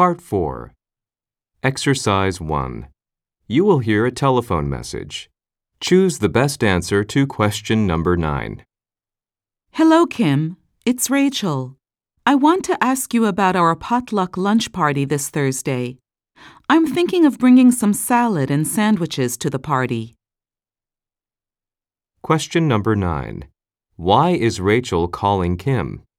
Part 4. Exercise 1. You will hear a telephone message. Choose the best answer to question number 9. Hello, Kim. It's Rachel. I want to ask you about our potluck lunch party this Thursday. I'm thinking of bringing some salad and sandwiches to the party. Question number 9. Why is Rachel calling Kim?